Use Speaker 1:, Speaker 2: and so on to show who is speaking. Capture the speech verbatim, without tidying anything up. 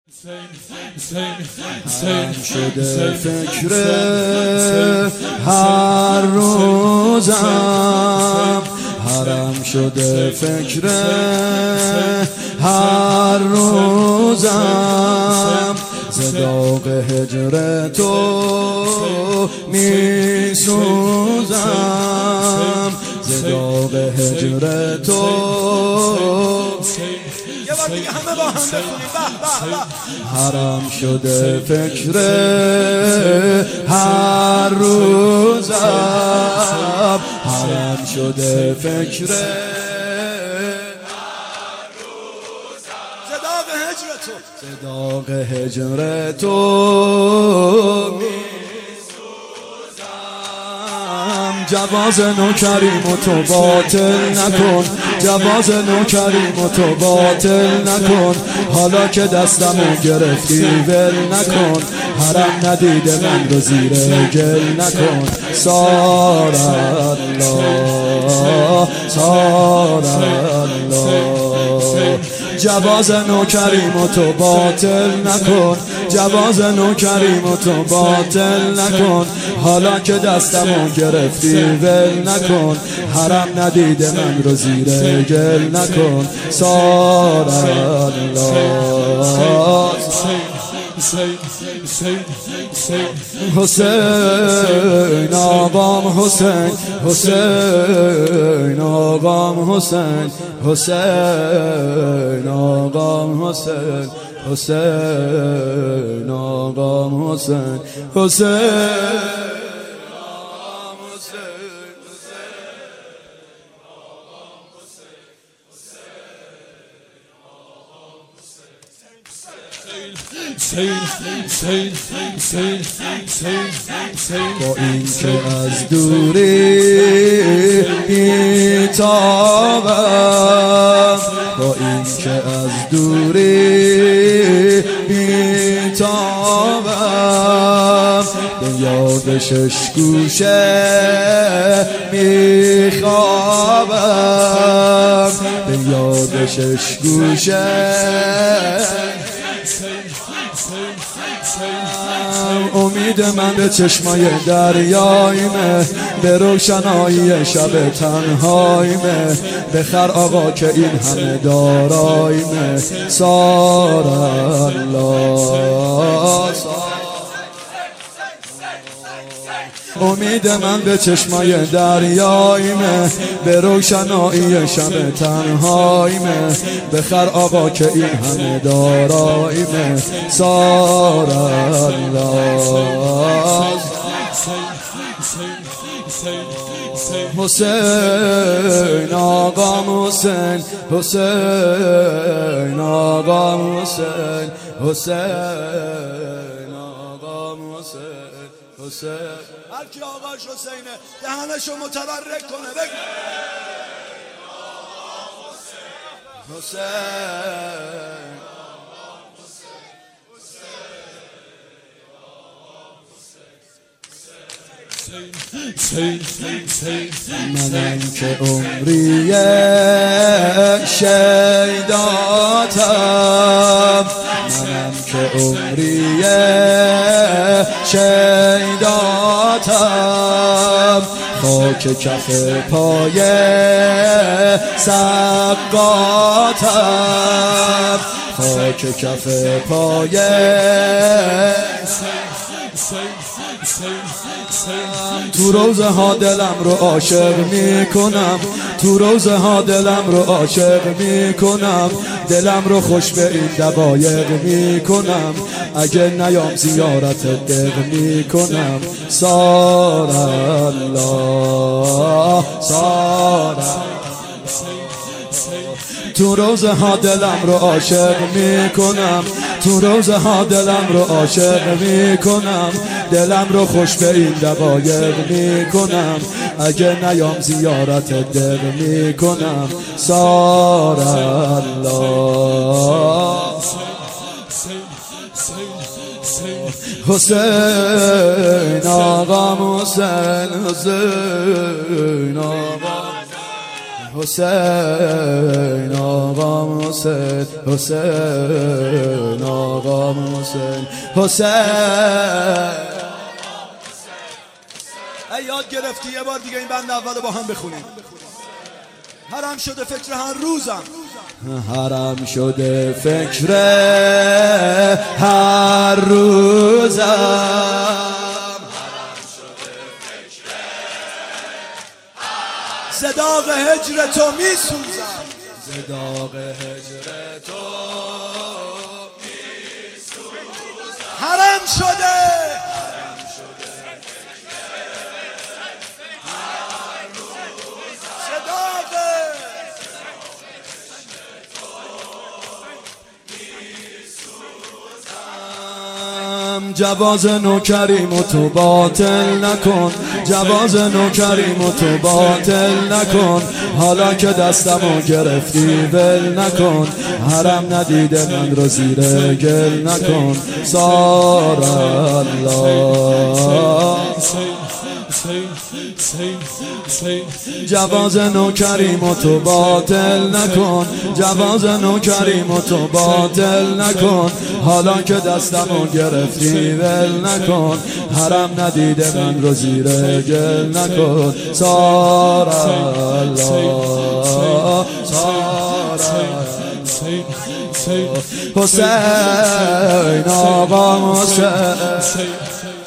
Speaker 1: حرم شده فکر هر روزم، حرم شده فکر هر روزم، ز داغ هجر تو می سوزم، ز داغ هجر تو.
Speaker 2: یه بار دیگه همه با هم بخونیم.
Speaker 1: حرم شده فکر هر روزم، حرم شده فکر هر روزم،
Speaker 2: ز داغ هجر تو،
Speaker 1: ز داغ هجر تو می سوزم. جواز نوکریم و تو باطل نکن، جواز نوکریم و تو باطل نکن، حالا که دستمو گرفتی ول نکن، حرم ندیده من رو زیر گل نکن. سار الله سار الله، جواز نوکریم و تو باطل نکن، جواز نوکریم و تو باطل نکن، حالا که دستمو گرفتی ول نکن، حرم ندیده من رو زیر گل نکن. سار الله حسین آقام حسین، حسین آقام حسین، حسین آقام حسین، حسین آقام حسین، حسین با این که از دوری بیتابم، با این که از دوری بیتابم، به یاد شش گوشه میخوابم، به یاد شش گوشه. امید من به چشمای دریایمه، به روشنایی شب تنهایمه، بخر آقا که این همه دارایمه. سار الله امید من به چشمای دریایمه، به روشنایی شب تنهایمه، بخر آقا که این همه دارایمه. سار الله حسین آقام حسین، حسین آقام حسین، حسین آقام حسین، حسین.
Speaker 2: هر کی آقاش حسینه دهنشو متبرک کنه بگو
Speaker 1: حسین. منم که عمری شیداتم، منم که عمری شیداتم، خاک کف پای سقاتم، خاک کف پای. تو روزه ها دلم رو عاشق میکنم، تو روزه ها دلم رو عاشق میکنم، دلم رو خوش به این دقایق میکنم، اگه نیام زیارت دق میکنم. سار الله سار الله تو روزه ها دلم رو عاشق میکنم، تو روزه ها دلم رو عاشق میکنم، دلم رو خوش به این دقایق میکنم، اگه نیام زیارت دق میکنم. سار الله حسین آقام حسین، حسین آقام حسین آقا حسین حسین آقا حسین حسین.
Speaker 2: ای یاد گرفتی یه بار دیگه این بند اول با هم بخونیم. حرم شده فکر هر روزم،
Speaker 1: حرم شده فکر هر روزم،
Speaker 2: زداغ هجر تو می سوزم،
Speaker 1: زداغ هجر تو می سوزم.
Speaker 2: حرم شده
Speaker 1: جواز نوکریم و تو باطل نکن، جواز نوکریم و تو باطل نکن، حالا که دستمو گرفتی ول نکن، حرم ندیده من رو زیر گل نکن. سار الله جواز نوکریم و تو باطل نکن، جواز نوکریم و تو باطل نکن، حالا که دستمو گرفتی ول نکن، حرم ندیده من رو زیر گل نکن. سار الله سار حسین آقا حسین